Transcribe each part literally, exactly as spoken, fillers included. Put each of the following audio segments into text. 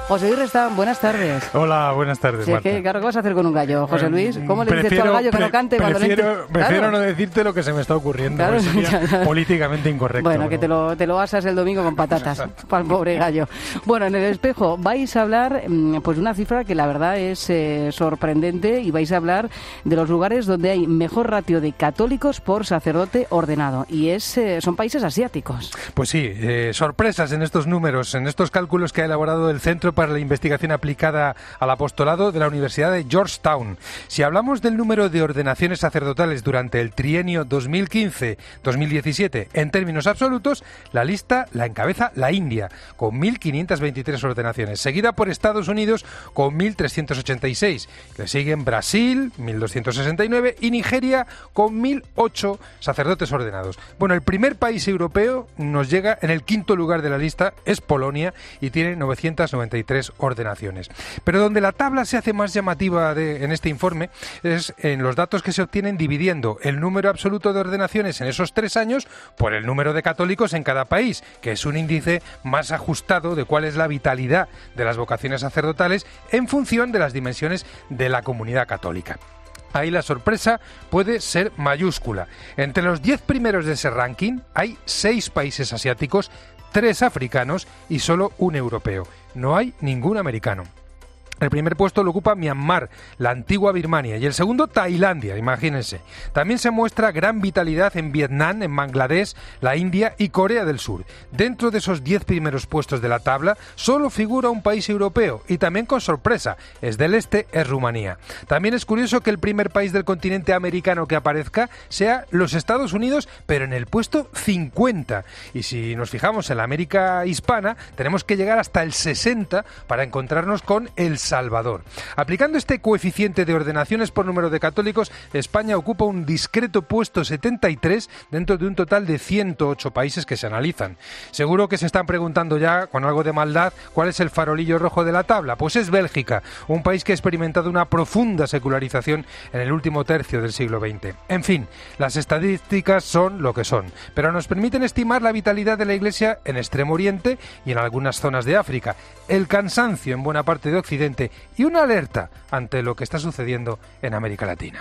José Luis Restán, buenas tardes. Hola, buenas tardes, sí, Marta. ¿Qué, ¿Qué vas a hacer con un gallo, José Luis? ¿Cómo le prefiero, dices tú al gallo que no cante? Prefiero, cuando le ent... prefiero claro. no decirte lo que se me está ocurriendo, claro, sería políticamente incorrecto. Bueno, ¿no? que te lo, te lo asas el domingo con patatas para el pobre gallo. Bueno, en El Espejo vais a hablar pues de una cifra que la verdad es eh, sorprendente, y vais a hablar de los lugares donde hay mejor ratio de católicos por sacerdote ordenado, y es eh, son países asiáticos. Pues sí, eh, sorpresas en estos números, en estos cálculos que ha elaborado el Centro para la Investigación Aplicada al Apostolado de la Universidad de Georgetown. Si hablamos del número de ordenaciones sacerdotales durante el trienio dos mil quince dos mil diecisiete en términos absolutos, la lista la encabeza la India, con mil quinientas veintitrés ordenaciones, seguida por Estados Unidos con mil trescientos ochenta y seis. Le siguen Brasil, mil doscientos sesenta y nueve, y Nigeria con mil ocho sacerdotes ordenados. Bueno, el primer país europeo nos llega en el quinto lugar de la lista, es Polonia, y tiene novecientas noventa y tres ordenaciones. Pero donde la tabla se hace más llamativa de, en este informe es en los datos que se obtienen dividiendo el número absoluto de ordenaciones en esos tres años por el número de católicos en cada país, que es un índice más ajustado de cuál es la vitalidad de las vocaciones sacerdotales en función de las dimensiones de la comunidad católica. Ahí la sorpresa puede ser mayúscula. Entre los diez primeros de ese ranking hay seis países asiáticos, tres africanos y solo un europeo. No hay ningún americano. El primer puesto lo ocupa Myanmar, la antigua Birmania, y el segundo Tailandia, imagínense. También se muestra gran vitalidad en Vietnam, en Bangladesh, la India y Corea del Sur. Dentro de esos diez primeros puestos de la tabla, solo figura un país europeo, y también con sorpresa, es del este, es Rumanía. También es curioso que el primer país del continente americano que aparezca sea los Estados Unidos, pero en el puesto cincuenta. Y si nos fijamos en la América hispana, tenemos que llegar hasta el sesenta para encontrarnos con el Salvador. Aplicando este coeficiente de ordenaciones por número de católicos, España ocupa un discreto puesto setenta y tres dentro de un total de ciento ocho países que se analizan. Seguro que se están preguntando ya, con algo de maldad, cuál es el farolillo rojo de la tabla. Pues es Bélgica, un país que ha experimentado una profunda secularización en el último tercio del siglo veinte. En fin, las estadísticas son lo que son, pero nos permiten estimar la vitalidad de la Iglesia en Extremo Oriente y en algunas zonas de África, el cansancio en buena parte de Occidente y una alerta ante lo que está sucediendo en América Latina.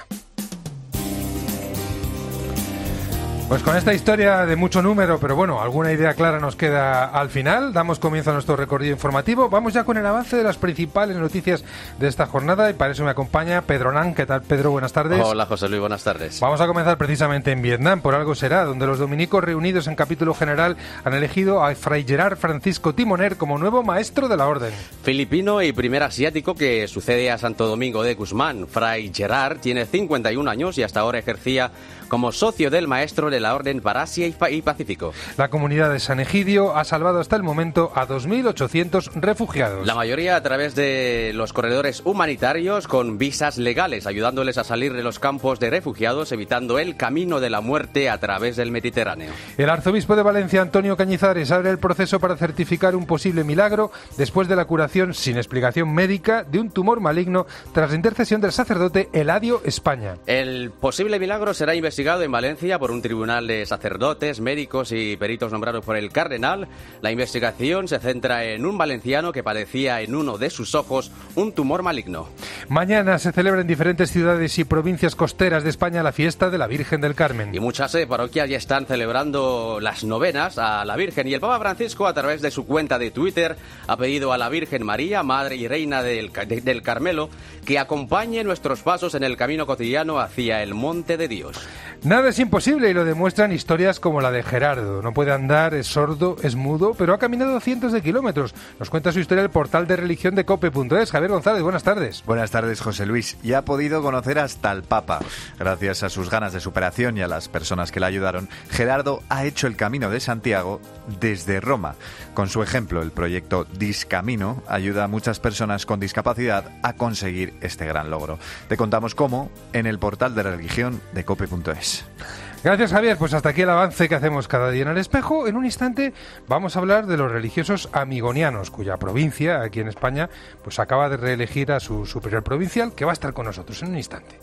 Pues con esta historia de mucho número, pero bueno, alguna idea clara nos queda al final. Damos comienzo a nuestro recorrido informativo. Vamos ya con el avance de las principales noticias de esta jornada, y para eso me acompaña Pedro Nan. ¿Qué tal, Pedro? Buenas tardes. Hola, José Luis, buenas tardes. Vamos a comenzar precisamente en Vietnam, por algo será, donde los dominicos reunidos en capítulo general han elegido a Fray Gerard Francisco Timoner como nuevo maestro de la orden. Filipino y primer asiático que sucede a Santo Domingo de Guzmán. Fray Gerard tiene cincuenta y un años y hasta ahora ejercía como socio del maestro de la Orden para Asia y Pacífico. La comunidad de San Egidio ha salvado hasta el momento a dos mil ochocientos refugiados. La mayoría a través de los corredores humanitarios con visas legales, ayudándoles a salir de los campos de refugiados, evitando el camino de la muerte a través del Mediterráneo. El arzobispo de Valencia, Antonio Cañizares, abre el proceso para certificar un posible milagro después de la curación sin explicación médica de un tumor maligno tras la intercesión del sacerdote Eladio España. El posible milagro será investigado en Valencia por un tribunal de sacerdotes, médicos y peritos nombrados por el cardenal. La investigación se centra en un valenciano que padecía en uno de sus ojos un tumor maligno. Mañana se celebra en diferentes ciudades y provincias costeras de España la fiesta de la Virgen del Carmen. Y muchas eh, parroquias ya están celebrando las novenas a la Virgen. Y el Papa Francisco, a través de su cuenta de Twitter, ha pedido a la Virgen María, Madre y Reina del, de, del Carmelo, que acompañe nuestros pasos en el camino cotidiano hacia el monte de Dios. Nada es imposible, y lo demuestran historias como la de Gerardo. No puede andar, es sordo, es mudo, pero ha caminado cientos de kilómetros. Nos cuenta su historia el portal de religión de cope punto es. Javier González, buenas tardes. Buenas tardes, José Luis. Y ha podido conocer hasta el Papa. Gracias a sus ganas de superación y a las personas que le ayudaron, Gerardo ha hecho el Camino de Santiago desde Roma. Con su ejemplo, el proyecto Discamino ayuda a muchas personas con discapacidad a conseguir este gran logro. Te contamos cómo en el portal de religión de cope punto es. Gracias, Javier. Pues hasta aquí el avance que hacemos cada día en El Espejo. En un instante vamos a hablar de los religiosos amigonianos, cuya provincia, aquí en España, pues acaba de reelegir a su superior provincial, que va a estar con nosotros en un instante.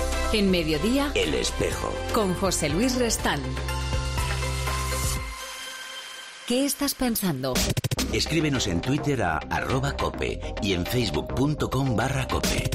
En Mediodía, El Espejo, con José Luis Restán. ¿Qué estás pensando? Escríbenos en Twitter a arroba cope y en facebook.com barra cope.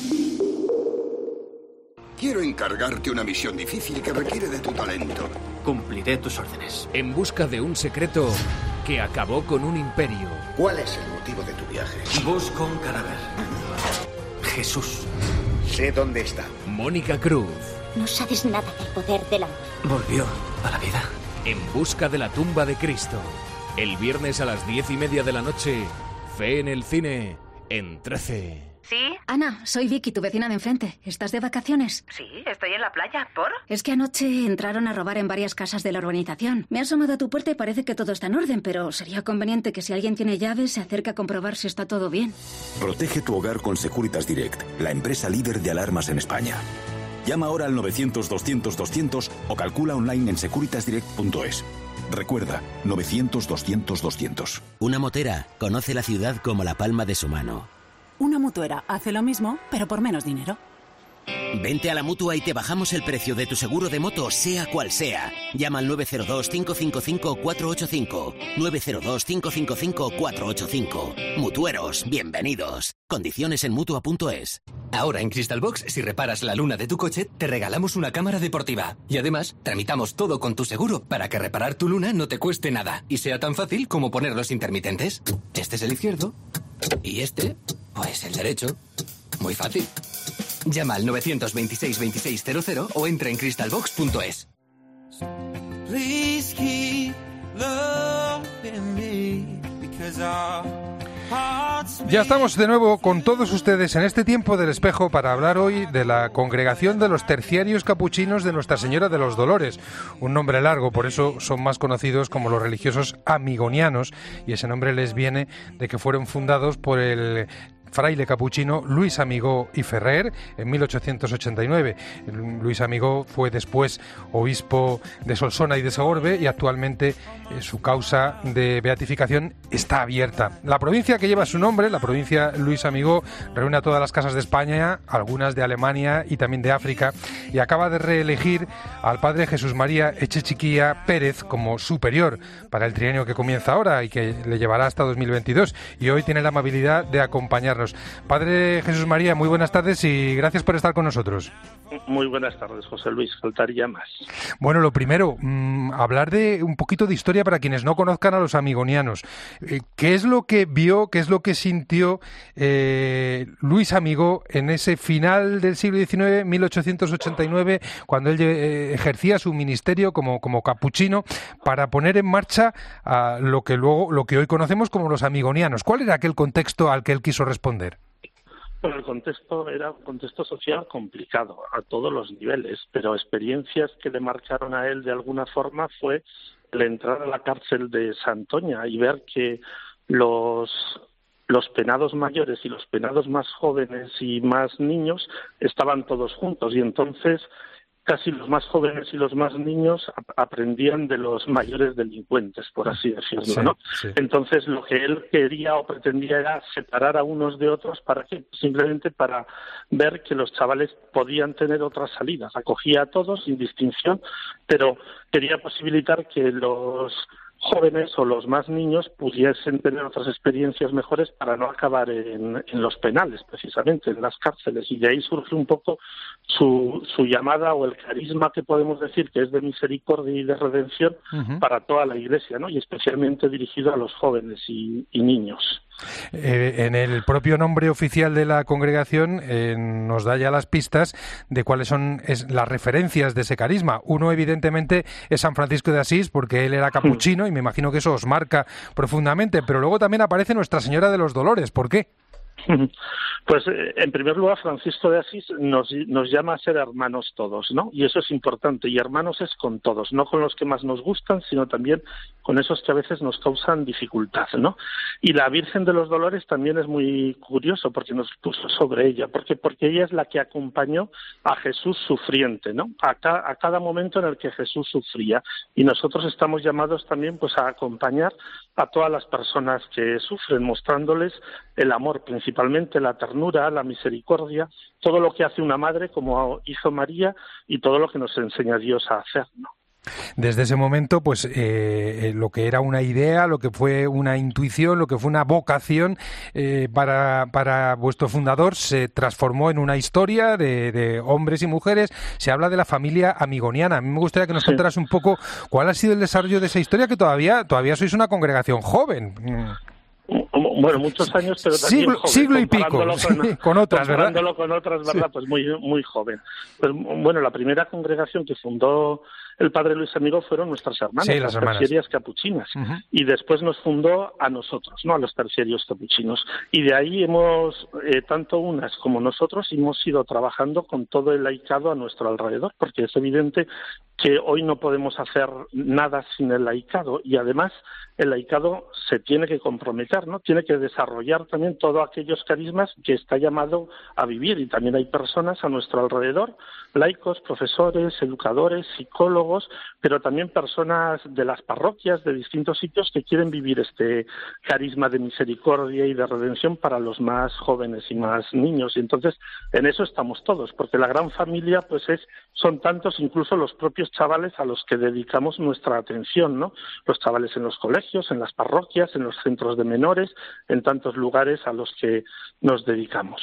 Quiero encargarte una misión difícil que requiere de tu talento. Cumpliré tus órdenes. En busca de un secreto que acabó con un imperio. ¿Cuál es el motivo de tu viaje? Busco un cadáver. Jesús. Sé dónde está. Mónica Cruz. No sabes nada del poder del amor. Volvió a la vida. En busca de la tumba de Cristo. El viernes a las diez y media de la noche. Fe en el cine. En trece. ¿Sí? Ana, soy Vicky, tu vecina de enfrente. ¿Estás de vacaciones? Sí, estoy en la playa. ¿Por? Es que anoche entraron a robar en varias casas de la urbanización. Me he asomado a tu puerta y parece que todo está en orden, pero sería conveniente que si alguien tiene llaves se acerque a comprobar si está todo bien. Protege tu hogar con Securitas Direct, la empresa líder de alarmas en España. Llama ahora al novecientos doscientos doscientos o calcula online en securitas direct punto es. Recuerda, novecientos doscientos doscientos. Una motera conoce la ciudad como la palma de su mano. Una mutuera hace lo mismo, pero por menos dinero. Vente a la Mutua y te bajamos el precio de tu seguro de moto, sea cual sea. Llama al nueve cero dos, cinco cinco cinco, cuatro ocho cinco. nueve cero dos, cinco cinco cinco, cuatro ocho cinco. Mutueros, bienvenidos. Condiciones en mutua punto es. Ahora en Crystalbox, si reparas la luna de tu coche, te regalamos una cámara deportiva. Y además, tramitamos todo con tu seguro para que reparar tu luna no te cueste nada y sea tan fácil como poner los intermitentes. Este es el izquierdo y este, pues el derecho. Muy fácil. Llama al nueve dos seis, veintiséis cero cero o entra en crystalbox punto es. Ya estamos de nuevo con todos ustedes en este tiempo del espejo para hablar hoy de la congregación de los terciarios capuchinos de Nuestra Señora de los Dolores, un nombre largo, por eso son más conocidos como los religiosos amigonianos, y ese nombre les viene de que fueron fundados por el fraile capuchino Luis Amigó y Ferrer en mil ochocientos ochenta y nueve. Luis Amigó fue después obispo de Solsona y de Segorbe y actualmente eh, su causa de beatificación está abierta. La provincia que lleva su nombre, la provincia Luis Amigó, reúne a todas las casas de España, algunas de Alemania y también de África, y acaba de reelegir al padre Jesús María Echechiquía Pérez como superior para el trienio que comienza ahora y que le llevará hasta dos mil veintidós, y hoy tiene la amabilidad de acompañarnos. Padre Jesús María, muy buenas tardes y gracias por estar con nosotros. Muy buenas tardes, José Luis, faltaría más. Bueno, lo primero, mmm, hablar de un poquito de historia para quienes no conozcan a los amigonianos. Eh, ¿Qué es lo que vio, qué es lo que sintió eh, Luis Amigó en ese final del siglo diecinueve, mil ochocientos ochenta y nueve, cuando él eh, ejercía su ministerio como, como capuchino para poner en marcha uh, lo que luego, lo que hoy conocemos como los amigonianos? ¿Cuál era aquel contexto al que él quiso responder? Bueno, el contexto era un contexto social complicado a todos los niveles, pero experiencias que le marcaron a él de alguna forma fue el entrar a la cárcel de Santoña y ver que los los penados mayores y los penados más jóvenes y más niños estaban todos juntos, y entonces casi los más jóvenes y los más niños aprendían de los mayores delincuentes, por así decirlo, sí, ¿no? Sí. Entonces, lo que él quería o pretendía era separar a unos de otros, ¿para qué? Simplemente para ver que los chavales podían tener otras salidas. Acogía a todos sin distinción, pero quería posibilitar que los jóvenes o los más niños pudiesen tener otras experiencias mejores para no acabar en, en los penales, precisamente, en las cárceles. Y de ahí surge un poco su, su llamada o el carisma que podemos decir que es de misericordia y de redención uh-huh. para toda la Iglesia, ¿no? Y especialmente dirigido a los jóvenes y, y niños. Eh, en el propio nombre oficial de la congregación eh, nos da ya las pistas de cuáles son es, las referencias de ese carisma. Uno, evidentemente, es San Francisco de Asís, porque él era capuchino y me imagino que eso os marca profundamente, pero luego también aparece Nuestra Señora de los Dolores. ¿Por qué? Pues eh, en primer lugar, Francisco de Asís nos, nos llama a ser hermanos todos, ¿no? Y eso es importante, y hermanos es con todos, no con los que más nos gustan, sino también con esos que a veces nos causan dificultad, ¿no? Y la Virgen de los Dolores también es muy curioso porque nos puso sobre ella, porque porque ella es la que acompañó a Jesús sufriente, ¿no? A, ca, a cada momento en el que Jesús sufría, y nosotros estamos llamados también pues a acompañar a todas las personas que sufren, mostrándoles el amor, principalmente la ternura, la misericordia, todo lo que hace una madre como hizo María y todo lo que nos enseña Dios a hacer, ¿no? Desde ese momento, pues eh, lo que era una idea, lo que fue una intuición, lo que fue una vocación eh, para, para vuestro fundador se transformó en una historia de, de hombres y mujeres. Se habla de la familia amigoniana. A mí me gustaría que nos sí. contaras un poco cuál ha sido el desarrollo de esa historia, que todavía, todavía sois una congregación joven. Bueno, muchos años, pero también siglo, joven, siglo y pico, con, sí, con otras, ¿verdad? Comparándolo con otras, ¿verdad? Sí. Pues muy, muy joven. Pues, bueno, la primera congregación que fundó el padre Luis Amigo fueron nuestras hermanas, sí, las, las terciarias capuchinas, uh-huh. y después nos fundó a nosotros, no a los terciarios capuchinos. Y de ahí hemos, eh, tanto unas como nosotros, hemos ido trabajando con todo el laicado a nuestro alrededor, porque es evidente que hoy no podemos hacer nada sin el laicado, y además el laicado se tiene que comprometer, ¿no? Tiene que desarrollar también todos aquellos carismas que está llamado a vivir, y también hay personas a nuestro alrededor, laicos, profesores, educadores, psicólogos, pero también personas de las parroquias, de distintos sitios, que quieren vivir este carisma de misericordia y de redención para los más jóvenes y más niños. Y entonces en eso estamos todos, porque la gran familia pues es son tantos, incluso los propios chavales a los que dedicamos nuestra atención, ¿no? Los chavales en los colegios, en las parroquias, en los centros de menores, en tantos lugares a los que nos dedicamos.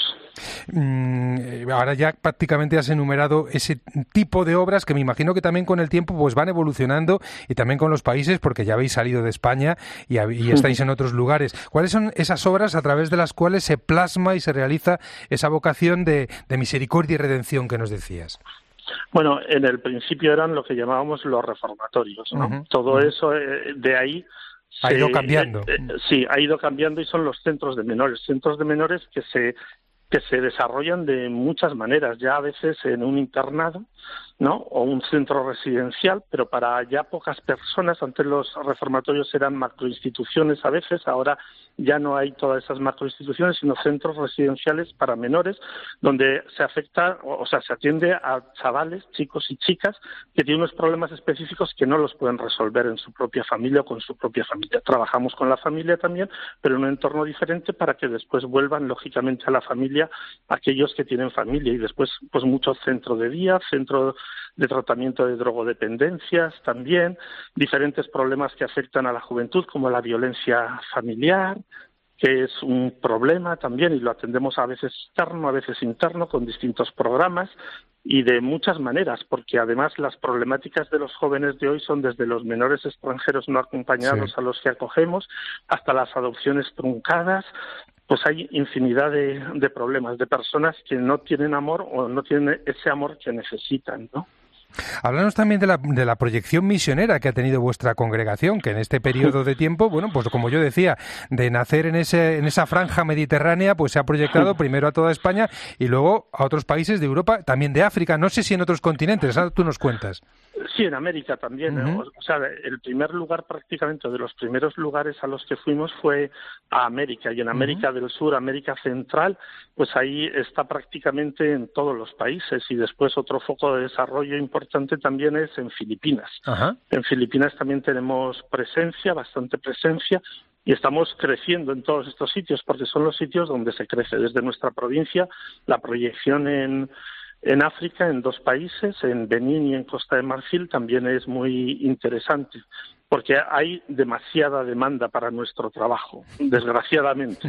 Mm, ahora ya prácticamente has enumerado ese tipo de obras que me imagino que también con el tiempo pues van evolucionando, y también con los países, porque ya habéis salido de España y, y estáis en otros lugares. ¿Cuáles son esas obras a través de las cuales se plasma y se realiza esa vocación de, de misericordia y redención que nos decías? Bueno, en el principio eran lo que llamábamos los reformatorios, ¿no? Uh-huh. Todo uh-huh. eso, eh, de ahí... Ha se, ido cambiando. Eh, eh, sí, ha ido cambiando, y son los centros de menores. Centros de menores que se que se desarrollan de muchas maneras, ya a veces en un internado, ¿no? O un centro residencial, pero para ya pocas personas. Antes los reformatorios eran macroinstituciones a veces, ahora ya no hay todas esas macroinstituciones, sino centros residenciales para menores, donde se afecta, o sea, se atiende a chavales, chicos y chicas, que tienen unos problemas específicos que no los pueden resolver en su propia familia o con su propia familia. Trabajamos con la familia también, pero en un entorno diferente, para que después vuelvan, lógicamente, a la familia aquellos que tienen familia, y después pues muchos centros de día, centros de tratamiento de drogodependencias también, diferentes problemas que afectan a la juventud, como la violencia familiar, que es un problema también, y lo atendemos a veces externo, a veces interno, con distintos programas, y de muchas maneras, porque además las problemáticas de los jóvenes de hoy son desde los menores extranjeros no acompañados, sí, a los que acogemos, hasta las adopciones truncadas. Pues hay infinidad de, de problemas, de personas que no tienen amor o no tienen ese amor que necesitan, ¿no? Háblanos también de la, de la proyección misionera que ha tenido vuestra congregación, que en este periodo de tiempo, bueno, pues como yo decía, de nacer en ese en esa franja mediterránea, pues se ha proyectado primero a toda España y luego a otros países de Europa, también de África, no sé si en otros continentes, ahora tú nos cuentas. Sí, en América también. Uh-huh. O sea, el primer lugar, prácticamente, de los primeros lugares a los que fuimos fue a América, y en América uh-huh. del Sur, América Central, pues ahí está prácticamente en todos los países, y después otro foco de desarrollo importante también es en Filipinas. Uh-huh. En Filipinas también tenemos presencia, bastante presencia, y estamos creciendo en todos estos sitios, porque son los sitios donde se crece. Desde nuestra provincia, la proyección en En África, en dos países, en Benín y en Costa de Marfil, también es muy interesante, porque hay demasiada demanda para nuestro trabajo, desgraciadamente.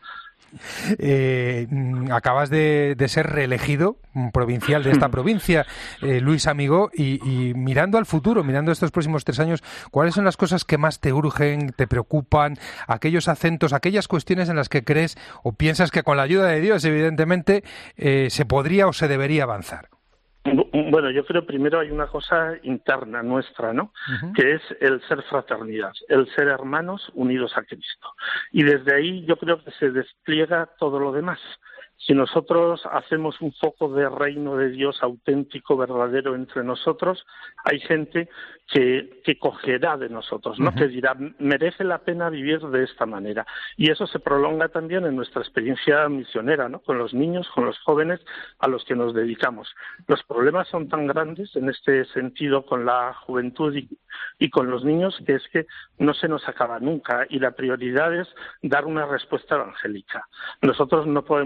Eh, acabas de, de ser reelegido provincial de esta provincia, eh, Luis Amigó, y, y mirando al futuro, mirando estos próximos tres años, ¿cuáles son las cosas que más te urgen, te preocupan, aquellos acentos, aquellas cuestiones en las que crees o piensas que con la ayuda de Dios, evidentemente, eh, se podría o se debería avanzar? Bueno, yo creo primero hay una cosa interna nuestra, ¿no? Uh-huh. Que es el ser fraternidad, el ser hermanos unidos a Cristo. Y desde ahí yo creo que se despliega todo lo demás. Si nosotros hacemos un foco de reino de Dios auténtico, verdadero entre nosotros, hay gente que, que cogerá de nosotros, ¿no? Uh-huh. Que dirá, merece la pena vivir de esta manera. Y eso se prolonga también en nuestra experiencia misionera, ¿no? Con los niños, con los jóvenes a los que nos dedicamos. Los problemas son tan grandes en este sentido con la juventud y, y con los niños, que es que no se nos acaba nunca, y la prioridad es dar una respuesta evangélica. Nosotros no podemos hacer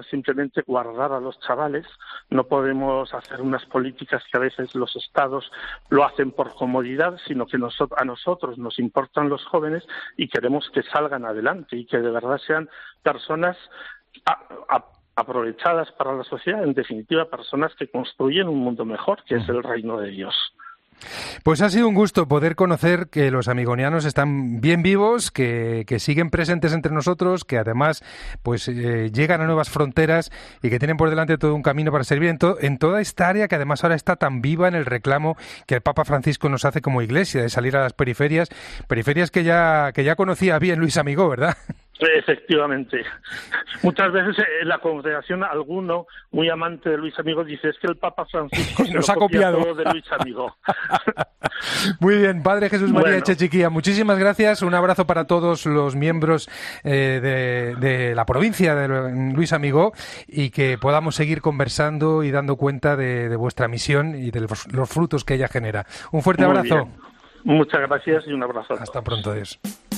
simplemente guardar a los chavales, no podemos hacer unas políticas que a veces los estados lo hacen por comodidad, sino que nos, a nosotros nos importan los jóvenes y queremos que salgan adelante y que de verdad sean personas a, a, aprovechadas para la sociedad, en definitiva personas que construyen un mundo mejor, que es el reino de Dios. Pues ha sido un gusto poder conocer que los amigonianos están bien vivos, que, que siguen presentes entre nosotros, que además pues eh, llegan a nuevas fronteras y que tienen por delante todo un camino para servir en, to- en toda esta área que además ahora está tan viva en el reclamo que el Papa Francisco nos hace como Iglesia, de salir a las periferias, periferias que ya, que ya conocía bien Luis Amigó, ¿verdad? Efectivamente. Muchas veces en la congregación alguno muy amante de Luis Amigó dice es que el Papa Francisco se nos lo ha copia copiado todo de Luis Amigó. Muy bien, Padre Jesús María Bueno. Echechiquía, muchísimas gracias. Un abrazo para todos los miembros eh, de, de la provincia de Luis Amigó y que podamos seguir conversando y dando cuenta de, de vuestra misión y de los, los frutos que ella genera. Un fuerte Muy abrazo. bien. Muchas gracias y un abrazo. Hasta pronto, adiós.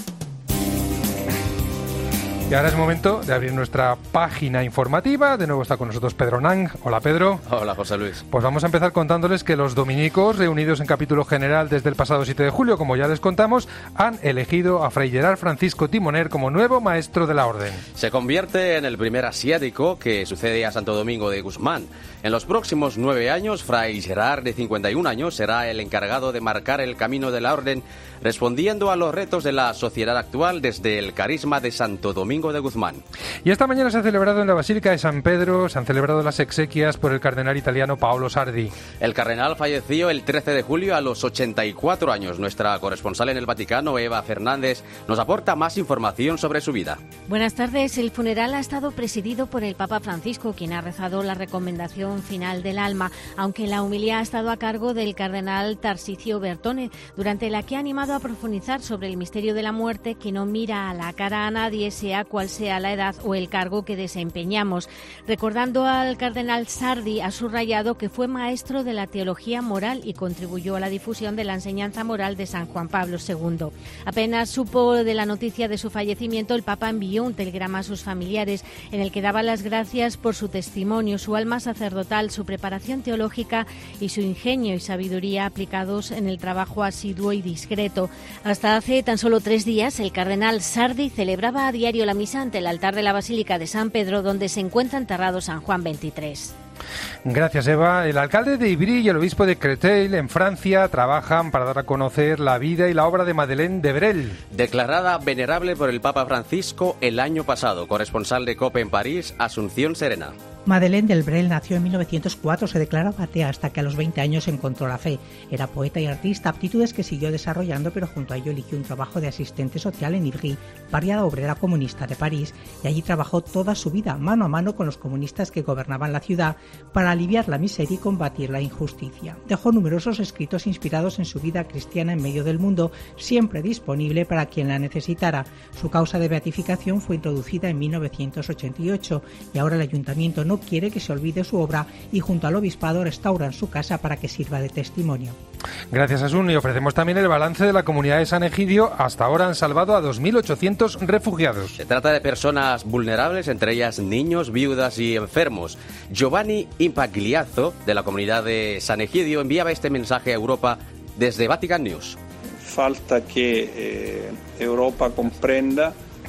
Y ahora es momento de abrir nuestra página informativa. De nuevo está con nosotros Pedro Nang. Hola, Pedro. Hola, José Luis. Pues vamos a empezar contándoles que los dominicos, reunidos en capítulo general desde el pasado siete de julio, como ya les contamos, han elegido a Fray Gerard Francisco Timoner como nuevo maestro de la orden. Se convierte en el primer asiático que sucede a Santo Domingo de Guzmán. En los próximos nueve años, Fray Gerard, de cincuenta y un años, será el encargado de marcar el camino de la orden, respondiendo a los retos de la sociedad actual desde el carisma de Santo Domingo de Guzmán. Y esta mañana se ha celebrado en la Basílica de San Pedro, se han celebrado las exequias por el cardenal italiano Paolo Sardi. El cardenal falleció el trece de julio a los ochenta y cuatro años. Nuestra corresponsal en el Vaticano, Eva Fernández, nos aporta más información sobre su vida. Buenas tardes. El funeral ha estado presidido por el Papa Francisco, quien ha rezado la recomendación final del alma, aunque la homilía ha estado a cargo del cardenal Tarcisio Bertone, durante la que ha animado a profundizar sobre el misterio de la muerte, que no mira a la cara a nadie, sea cual sea la edad o el cargo que desempeñamos. Recordando al cardenal Sardi, ha subrayado que fue maestro de la teología moral y contribuyó a la difusión de la enseñanza moral de San Juan Pablo segundo. Apenas supo de la noticia de su fallecimiento, el Papa envió un telegrama a sus familiares en el que daba las gracias por su testimonio, su alma sacerdotal, su preparación teológica y su ingenio y sabiduría aplicados en el trabajo asiduo y discreto. Hasta hace tan solo tres días, el cardenal Sardi celebraba a diario la misa ante el altar de la Basílica de San Pedro, donde se encuentra enterrado San Juan veintitrés. Gracias, Eva. El alcalde de Ivry y el obispo de Créteil, en Francia, trabajan para dar a conocer la vida y la obra de Madeleine de Brel. Declarada venerable por el Papa Francisco el año pasado. Corresponsal de COPE en París, Asunción Serena. Madeleine Delbrel nació en mil novecientos cuatro, se declaró atea hasta que a los veinte años encontró la fe. Era poeta y artista, aptitudes que siguió desarrollando, pero junto a ello eligió un trabajo de asistente social en Ivry, barriada obrera comunista de París, y allí trabajó toda su vida, mano a mano con los comunistas que gobernaban la ciudad, para aliviar la miseria y combatir la injusticia. Dejó numerosos escritos inspirados en su vida cristiana en medio del mundo, siempre disponible para quien la necesitara. Su causa de beatificación fue introducida en mil novecientos ochenta y ocho, y ahora el ayuntamiento no quiere que se olvide su obra y junto al obispado restauran su casa para que sirva de testimonio. Gracias, Asun, y ofrecemos también el balance de la comunidad de San Egidio. Hasta ahora han salvado a dos mil ochocientos refugiados. Se trata de personas vulnerables, entre ellas niños, viudas y enfermos. Giovanni Impagliazzo, de la comunidad de San Egidio, enviaba este mensaje a Europa desde Vatican News. Falta que eh, Europa comprenda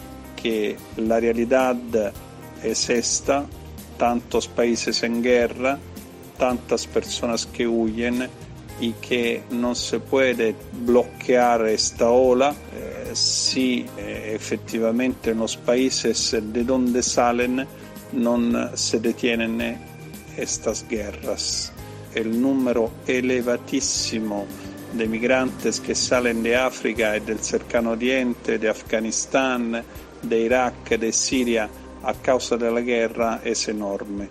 que la realidad es esta. Tantos países en guerra, tantas personas que huyen y que no se puede bloquear esta ola eh, si eh, efectivamente en los países de donde salen no se detienen estas guerras. El número elevatissimo de migrantes que salen de África y del cercano oriente, de Afganistán, de Irak, de Siria, a causa de la guerra es enorme.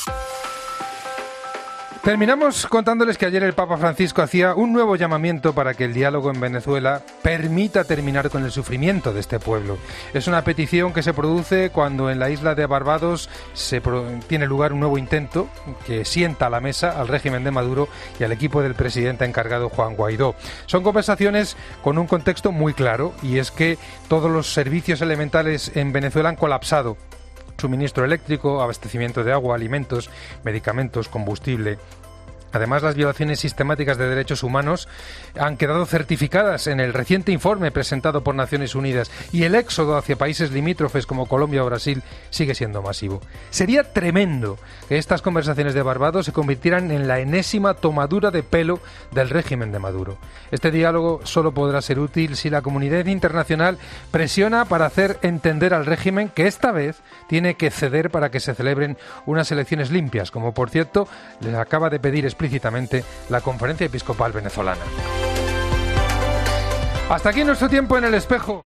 Terminamos contándoles que ayer el Papa Francisco hacía un nuevo llamamiento para que el diálogo en Venezuela permita terminar con el sufrimiento de este pueblo. Es una petición que se produce cuando en la isla de Barbados se pro- tiene lugar un nuevo intento que sienta a la mesa al régimen de Maduro y al equipo del presidente encargado Juan Guaidó. Son conversaciones con un contexto muy claro, y es que todos los servicios elementales en Venezuela han colapsado. suministro eléctrico, abastecimiento de agua, alimentos, medicamentos, combustible. Además, las violaciones sistemáticas de derechos humanos han quedado certificadas en el reciente informe presentado por Naciones Unidas y el éxodo hacia países limítrofes como Colombia o Brasil sigue siendo masivo. Sería tremendo que estas conversaciones de Barbados se convirtieran en la enésima tomadura de pelo del régimen de Maduro. Este diálogo solo podrá ser útil si la comunidad internacional presiona para hacer entender al régimen que esta vez tiene que ceder para que se celebren unas elecciones limpias, como por cierto les acaba de pedir explícitamente la Conferencia Episcopal Venezolana. Hasta aquí nuestro tiempo en El Espejo.